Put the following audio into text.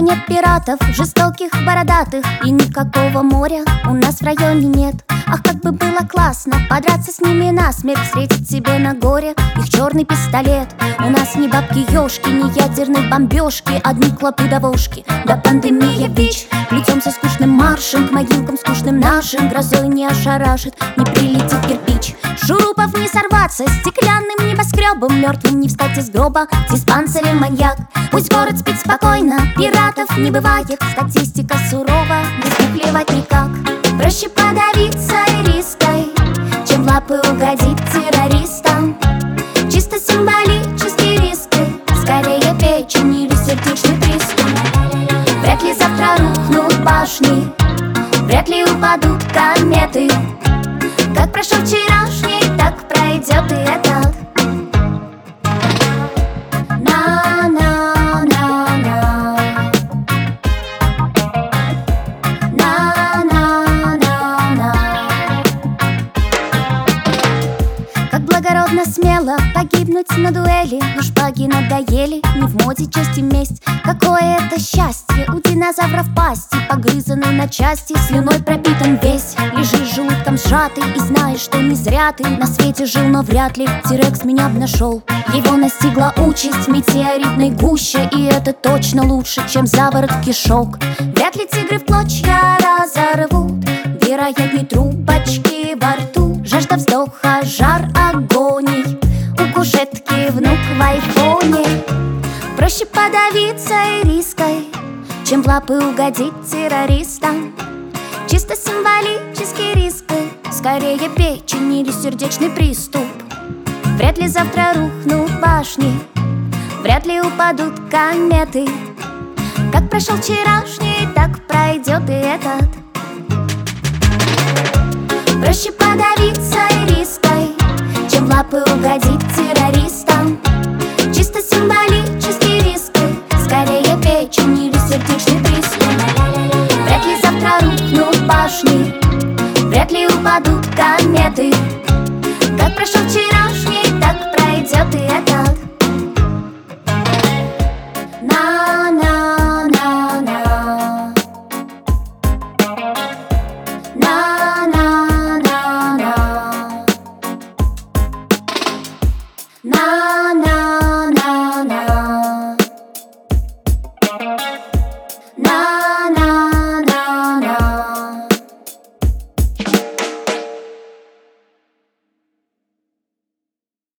нет пиратов, жестоких, бородатых, и никакого моря у нас в районе нет. Ах, как бы было классно подраться с ними насмерть, встретить себе на горе их черный пистолет. У нас ни бабки-ёшки, ни ядерной бомбежки, одни клопы-довошки, да пандемия ВИЧ. Плетемся скучным маршем к могилкам скучным нашим, грозой не ошарашит, не прилетит кирпич. Шурупов не сорваться, стеклянным небоскребом мертвым не встать из гроба, диспансерем маньяк. Пусть город спит спокойно, пиратов не бывает, статистика сурова, не плевать никак. Проще подавиться риской, чем в лапы угодить террористам. Чисто символические риски, скорее печень или сердечный приступ. Вряд ли завтра рухнут башни, вряд ли упадут кометы. Как прошел вчерашний, так пройдет и этот. Благородно, смело погибнуть на дуэли, но шпаги надоели, не в моде честь и месть. Какое это счастье у динозавров пасти, погрызанный на части, слюной пропитан весь. Лежишь желудком сжатый и знаешь, что не зря ты на свете жил, но вряд ли Тирекс меня б нашел. Его настигла участь в метеоритной гуще, и это точно лучше, чем заворот кишок. Вряд ли тигры в клочья разорвут, вероятней трубочки во рту. Жажда вздоха, жар агоний, у кушетки внук в айфоне. Проще подавиться риской, чем в лапы угодить террористам. Чисто символические риски, скорее печень или сердечный приступ. Вряд ли завтра рухнут башни, вряд ли упадут кометы. Как прошел вчерашний, так пройдет и этот. Проще подавиться риской, чем в лапы угодить